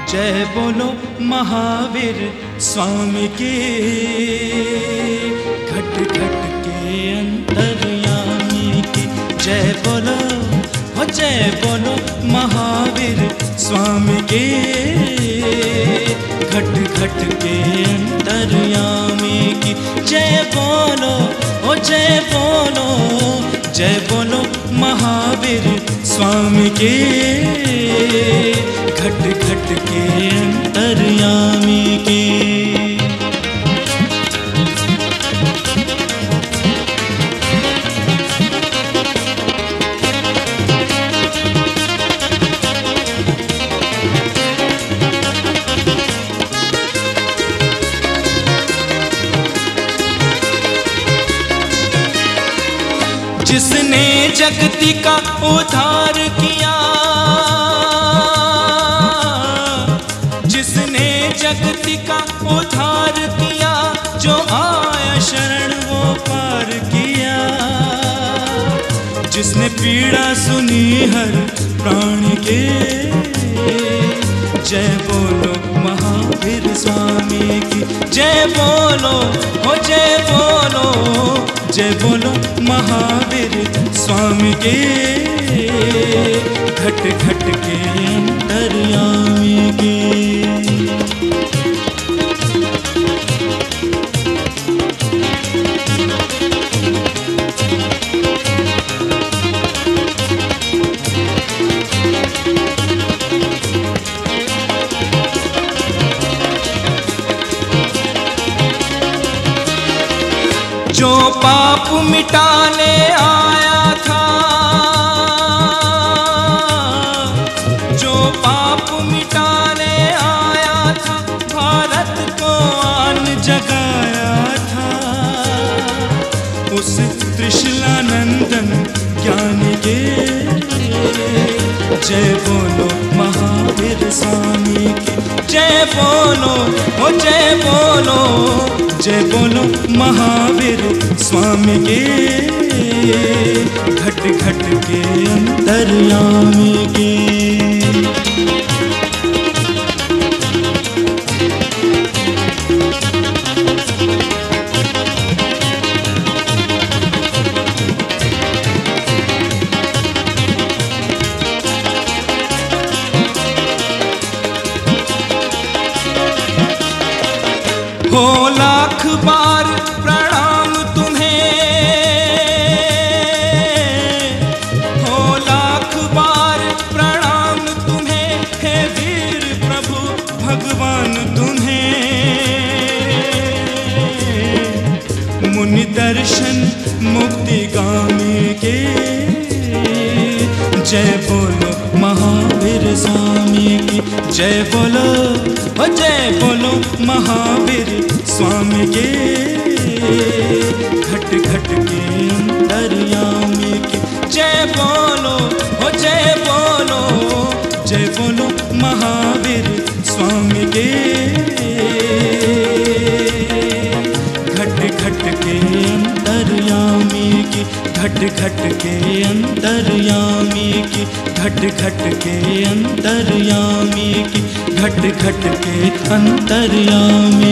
जय बोलो महावीर स्वामी के, घट घट के अंतर्यामी की। जय बोलो, हो जय बोलो महावीर स्वामी के, घट घट के अंतर्यामी की। जय बोलो, हो जय बोलो, जय बोलो महावीर स्वामी के, घट घट के अंतर्यामी की। जिसने जगती का उद्धार किया, जिसने जगती का उद्धार किया, जो आया शरण वो पार किया। जिसने पीड़ा सुनी हर प्राणी के, जय बोलो महावीर स्वामी की। जय बोलो, हो जय बोलो, जय बोलो महावीर स्वामी के, घट घट के अंतर्यामी के। जो पाप मिटाने आया था, जो पाप मिटाने आया था, भारत को आन जगाया था। उस त्रिशूलानंदन ज्ञान के, जय बोलो महावीर स्वामी की। जय बोलो, हो जय बोलो, जय बोलो महावीर स्वामी के, घट घट के अंतर्यामी के। हो लाख बार प्रणाम तुम्हें, हो लाख बार प्रणाम तुम्हें, हे वीर प्रभु भगवान तुम्हें। मुनि दर्शन मुक्ति गामी के, जय बोलो महावीर स्वामी की। जय बोलो, हो जय बोलो महावीर स्वामी के, घट घट के अंतर्यामी की। जय बोलो, हो जय बोलो, जय बोलो महावीर स्वामी के, घट घट के अंतर्यामी की। घट घट के अंतर्यामी की, घट घट के अंतर्यामी की, घट घट के अंतर्यामी।